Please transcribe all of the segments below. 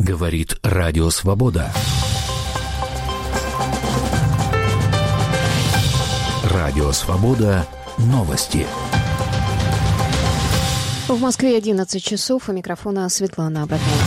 Говорит Радио Свобода. Радио Свобода. Новости. В Москве 11 часов. У микрофона Светлана Абакова.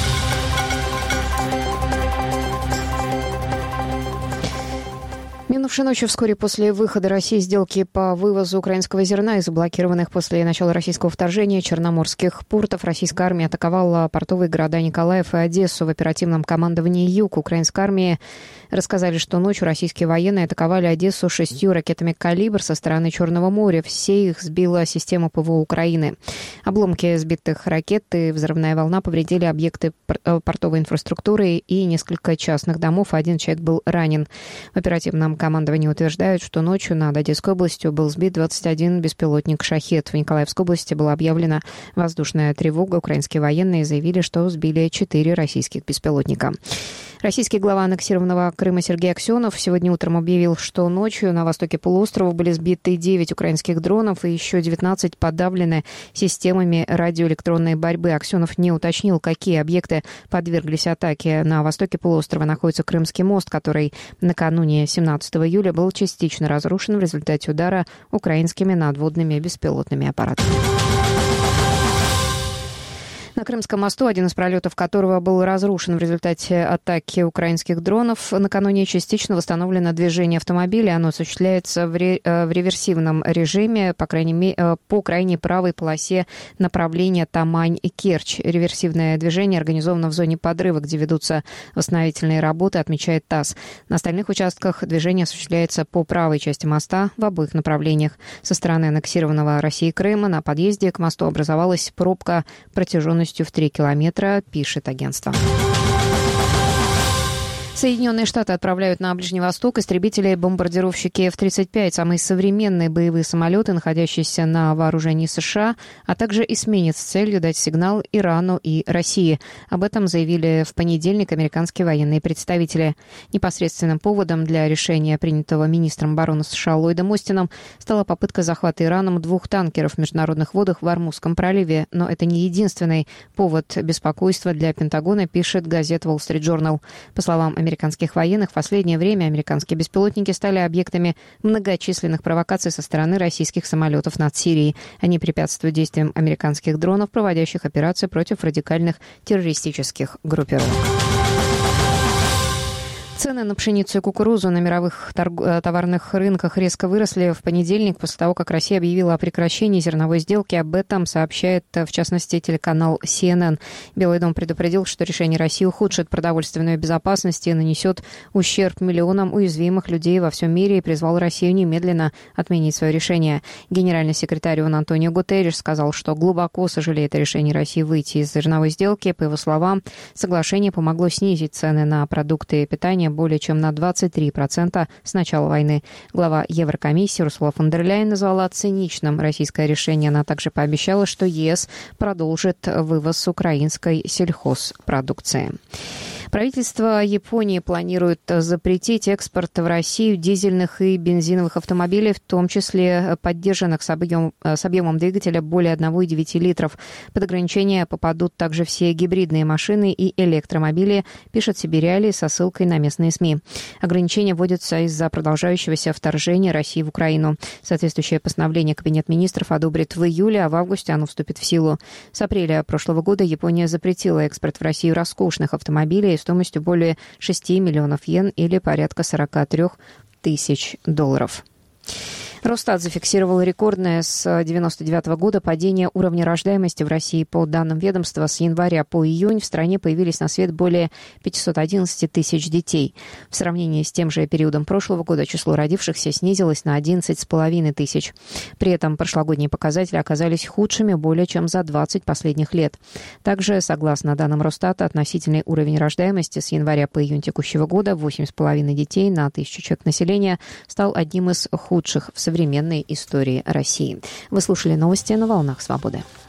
Минувшей ночью, вскоре после выхода России сделки по вывозу украинского зерна из заблокированных после начала российского вторжения черноморских портов, российская армия атаковала портовые города Николаев и Одессу. В оперативном командовании «Юг» украинской армии рассказали, что ночью российские военные атаковали Одессу 6 ракетами «Калибр» со стороны Черного моря. Все их сбила система ПВО Украины. Обломки сбитых ракет и взрывная волна повредили объекты портовой инфраструктуры и несколько частных домов. Один человек был ранен. В оперативном командовании утверждают, что ночью над Одесской областью был сбит 21 беспилотник «Шахед». В Николаевской области была объявлена воздушная тревога. Украинские военные заявили, что сбили 4 российских беспилотника. Российский глава аннексированного Крыма Сергей Аксенов сегодня утром объявил, что ночью на востоке полуострова были сбиты 9 украинских дронов и еще 19 подавлены системами радиоэлектронной борьбы. Аксенов не уточнил, какие объекты подверглись атаке. На востоке полуострова находится Крымский мост, который накануне 17 июля был частично разрушен в результате удара украинскими надводными беспилотными аппаратами. На Крымском мосту, один из пролетов которого был разрушен в результате атаки украинских дронов, накануне частично восстановлено движение автомобиля. Оно осуществляется в реверсивном режиме, по крайней правой полосе направления Тамань и Керчь. Реверсивное движение организовано в зоне подрыва, где ведутся восстановительные работы, отмечает ТАСС. На остальных участках движение осуществляется по правой части моста в обоих направлениях. Со стороны аннексированного Россией Крыма на подъезде к мосту образовалась пробка протяженностью в 3 километра, пишет агентство. Соединенные Штаты отправляют на Ближний Восток истребители-бомбардировщики F-35, самые современные боевые самолеты, находящиеся на вооружении США, а также эсминец с целью дать сигнал Ирану и России. Об этом заявили в понедельник американские военные представители. Непосредственным поводом для решения, принятого министром обороны США Ллойдом Остином, стала попытка захвата Ираном 2 танкеров в международных водах в Ормузском проливе. Но это не единственный повод беспокойства для Пентагона, пишет газета Wall Street Journal. По словам американских военных, в последнее время американские беспилотники стали объектами многочисленных провокаций со стороны российских самолетов над Сирией. Они препятствуют действиям американских дронов, проводящих операции против радикальных террористических группировок. Цены на пшеницу и кукурузу на мировых товарных рынках резко выросли в понедельник после того, как Россия объявила о прекращении зерновой сделки. Об этом сообщает, в частности, телеканал CNN. Белый дом предупредил, что решение России ухудшит продовольственную безопасность и нанесет ущерб миллионам уязвимых людей во всем мире и призвал Россию немедленно отменить свое решение. Генеральный секретарь ООН Антонио Гутерриш сказал, что глубоко сожалеет о решении России выйти из зерновой сделки. По его словам, соглашение помогло снизить цены на продукты питания более чем на 23% с начала войны. Глава Еврокомиссии Урсула фон дер Ляйен назвала циничным российское решение. Она также пообещала, что ЕС продолжит вывоз украинской сельхозпродукции. Правительство Японии планирует запретить экспорт в Россию дизельных и бензиновых автомобилей, в том числе поддержанных с объемом двигателя более 1,9 литров. Под ограничения попадут также все гибридные машины и электромобили, пишет Сибириалии со ссылкой на местные СМИ. Ограничения вводятся из-за продолжающегося вторжения России в Украину. Соответствующее постановление Кабинет министров одобрит в июле, а в августе оно вступит в силу. С апреля прошлого года Япония запретила экспорт в Россию роскошных автомобилей стоимостью более 6 миллионов йен или порядка 43 тысяч долларов. Росстат зафиксировал рекордное с 1999 года падение уровня рождаемости в России. По данным ведомства, с января по июнь в стране появились на свет более 511 тысяч детей. В сравнении с тем же периодом прошлого года число родившихся снизилось на 11,5 тысяч. При этом прошлогодние показатели оказались худшими более чем за 20 последних лет. Также, согласно данным Росстата, относительный уровень рождаемости с января по июнь текущего года 8,5 детей на 1000 человек населения стал одним из худших в современной истории России. Вы слушали новости на «Волнах Свободы».